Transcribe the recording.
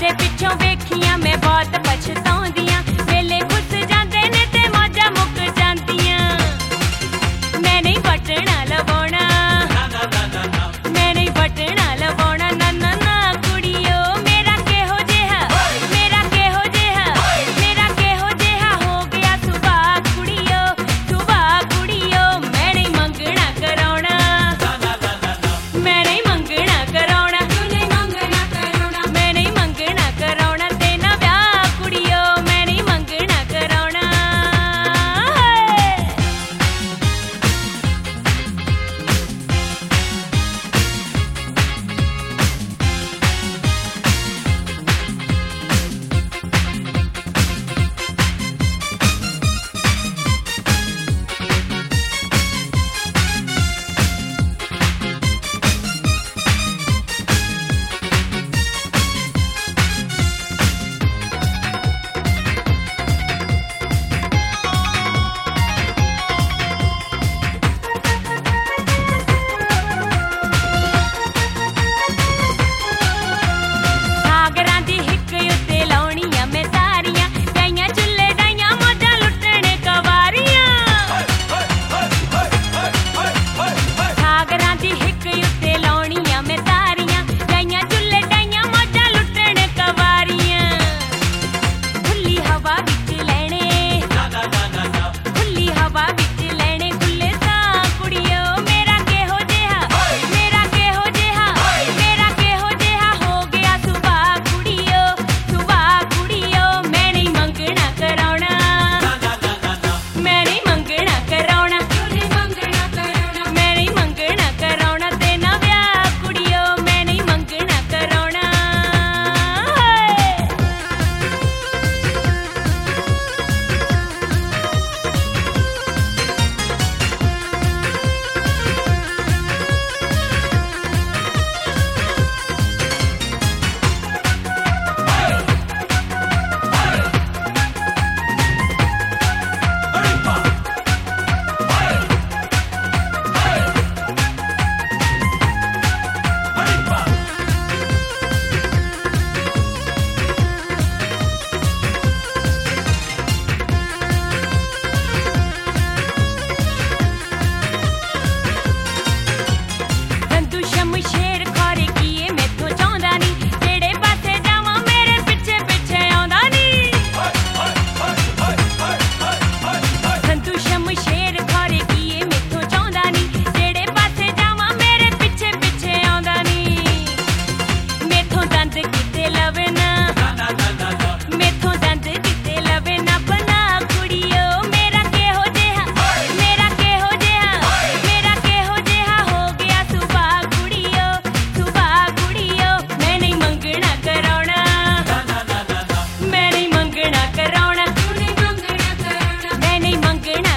ਉਹਦੇ ਪਿੱਛੋਂ ਵੇਖੀਆਂ ਮੈਂ ਬਹੁਤ ਪਛਤਾਉਂਦੀਆਂ ਵੇਲੇ ਘੁੱਸ ਜਾਂਦੇ ਨੇ ਤੇ ਮੌਜਾਂ ਮੁੱਕ ਜਾਂਦੀਆਂ ਮੈਂ ਨਹੀਂ ਬਟਣਾ ਲਵਾਉਣਾ ਮੈਂ ਨਹੀਂ ਬਟਣਾ ਲਵਾਉਣਾ ਨਾ ਨਾ ਨਾ ਕੁੜੀਓ ਮੇਰਾ ਕਿਹੋ ਜਿਹਾ ਮੇਰਾ ਕਿਹੋ ਜਿਹਾ ਮੇਰਾ ਕਿਹੋ ਜਿਹਾ ਹੋ ਗਿਆ ਸੁਭਾਅ ਕੁੜੀਓ ਮੈਂ ਨਹੀਂ ਮੰਗਣਾ ਕਰਾਉਣਾ ਮੈਂ ਨਹੀਂ ਮੰਗਣਾ ਕਰਾਉਣਾ ਮੈਂ ਨਹੀਂ ਮੰਗਣਾ ਕਰਾਉਣਾ ਤੇ ਨਾ ਵਿਆਹ ਕੁੜੀਓ ਮੈਂ ਨਹੀਂ ਮੰਗਣਾ ਕਰਾਉਣਾ ਸਾਗਰਾਂ ਦੀ ਹਿੱਕ ਉੱਤੇ ਲਾਉਣੀਆਂ ਮੈਂ ਸਾਰੀਆਂ ਗਾਈਆਂ ਚੁੱਲ੍ਹੇ ਡਾਈਆਂ ਮੌਜਾਂ ਲੁੱਟਣ ਕਵਾਰੀਆਂ ਸਾਗਰਾਂ ਦੀ ਹਿੱਕ ਉੱਤੇ ਲਾਉਣੀਆਂ ਮੈਂ ਸਾਰੀਆਂ ਗਾਈਆਂ ਚੁੱਲ੍ਹੇ ਡਾਈਆਂ ਮੌਜਾਂ ਲੁੱਟਣ ਕਵਾਰੀਆਂ ਖੁੱਲੀ ਹਵਾ ਵਿੱਚ ਲੈਣੇ ਖੁੱਲੀ ਹਵਾ ਵਿੱਚ ਲੈਣੇ ਖੁੱਲੇ ਸਾਹ ਕੁੜੀਓ ਮੇਰਾ ਕਿਹੋ ਜਿਹਾ ਮੇਰਾ ਕਿਹੋ ਜਿਹਾ ਮੇਰਾ ਕਿਹੋ ਜਿਹਾ ਹੋ ਗਿਆ ਸੁਭਾਅ ਕੁੜੀਓ ਮੈਂ ਨਹੀਂ ਮੰਗਣਾ ਕਰਾਉਣਾ ਮੈਂ ਨਹੀਂ ਮੰਗਣਾ ਕਰਾਉਣਾ ਮੈਂ ਨਹੀਂ ਮੰਗਣਾ ਕਰਾਉਣਾ ਤੇ ਨਾ ਵਿਆਹ ਕੁੜੀਓ ਮੈਂ ਨਹੀਂ ਮੰਗਣਾ ਕਰਾਉਣਾ ਸੰਧੂ ਸ਼ਮਸ਼ੇਰ ਖੌਰੇ ਕੀਏ ਮੈਥੋਂ ਚਾਹੁੰਦਾ ਨੀ ਜਿਹੜੇ ਪਾਸੇ ਜਾਵਾਂ ਮੇਰੇ ਪਿੱਛੇ ਪਿੱਛੇ ਆਉਂਦਾ ਨੀ ਸੰਧੂ ਸ਼ਮਸ਼ੇਰ ਖੌਰੇ ਕੀਏ ਮੈਥੋਂ ਚਾਹੁੰਦਾ ਨੀ ਜਿਹੜੇ ਪਾਸੇ ਜਾਵਾਂ ਮੇਰੇ ਪਿੱਛੇ ਪਿੱਛੇ ਆਉਂਦਾ ਨੀ ਮੈਥੋਂ ਦੰਦ ਕਿਤੇ ਲਵੇ ਨਾ ਮੈਥੋਂ ਦੰਦ ਕਿਤੇ ਲਵੇ ਨਾ ਬਣਾ ਕੁੜੀਓ ਮੇਰਾ ਕਿਹੋ ਜਿਹਾ ਮੇਰਾ ਕਿਹੋ ਜਿਹਾ ਮੇਰਾ ਕਿਹੋ ਜਿਹਾ ਹੋ ਗਿਆ ਸੁਭਾਅ ਕੁੜੀਓ ਮੈਂ ਨਹੀਂ ਮੰਗਣਾ ਕਰਾਉਣਾ ਮੈਂ ਨਹੀਂ ਮੰਗਣਾ ਕਰਾਉਣਾ ਮੈਂ ਨਹੀਂ ਮੰਗਣਾ